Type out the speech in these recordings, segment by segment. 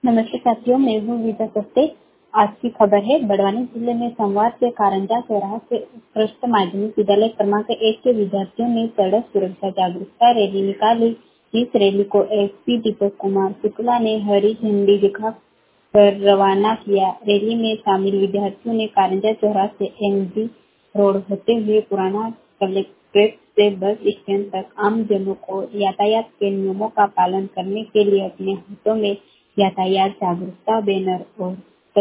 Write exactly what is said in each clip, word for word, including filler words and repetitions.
नमस्ते साथियों, मैं हूँ विजय सस्ते। आज की खबर है, बड़वानी जिले में सोमवार से कारंजा चौराहा से उत्कृष्ट माध्यमिक विद्यालय क्रमांक एक के विद्यार्थियों ने सड़क सुरक्षा जागरूकता रैली निकाली। इस रैली को एसपी दीपक कुमार शुक्ला ने हरी झंडी दिखाकर रवाना किया। रैली में शामिल विद्यार्थियों ने कारंजा चौराहा से एमजी रोड होते हुए पुराना कलेक्ट्रेट से बस स्टैंड तक आम जनों को यातायात के नियमों का पालन करने के लिए अपने हाथों में यातायात जागरूकता बैनर और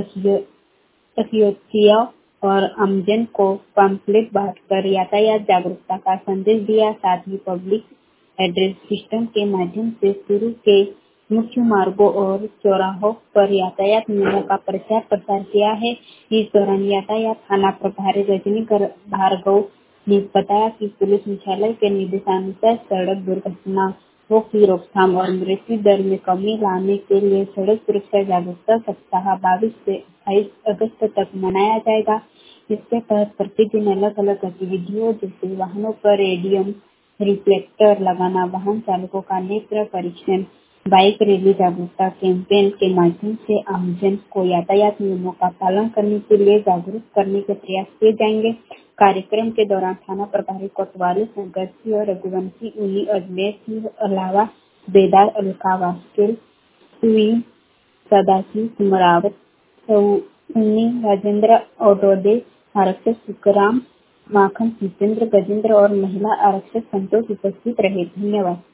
तकियों और आमजन को पम्फलेट बांटकर यातायात जागरूकता का संदेश दिया। साथ ही पब्लिक एड्रेस सिस्टम के माध्यम से शुरू के मुख्य मार्गों और चौराहों पर यातायात नियमों का प्रचार प्रसार किया है। इस दौरान यातायात थाना प्रभारी रजनी भार्गव ने बताया कि पुलिस मुख्यालय के निर्देशानुसार सड़क दुर्घटनाओं की रोकथाम और मृत्यु दर में कमी लाने के लिए सड़क सुरक्षा जागरूकता सप्ताह बाईस से अट्ठाईस अगस्त तक मनाया जाएगा। इसके तहत प्रतिदिन अलग अलग गतिविधियों जैसे वाहनों पर रेडियम रिफ्लेक्टर लगाना, वाहन चालकों का नेत्र परीक्षण, बाइक रैली जागरूकता कैंपेन के माध्यम से आमजन को यातायात नियमों का पालन करने के लिए जागरूक करने के प्रयास किए जाएंगे। कार्यक्रम के दौरान थाना प्रभारी कोतवाली शंकर सिंह और रघुवंशी उन्नी अजमेर के अलावा बेदार अलका वास्केल, सुई सदाशिव कुमरावत, उन्नी राजेंद्र औडोदे, आरक्षक सुखराम माखन, जितेंद्र गजेंद्र और महिला आरक्षक संतोष उपस्थित रहे। धन्यवाद।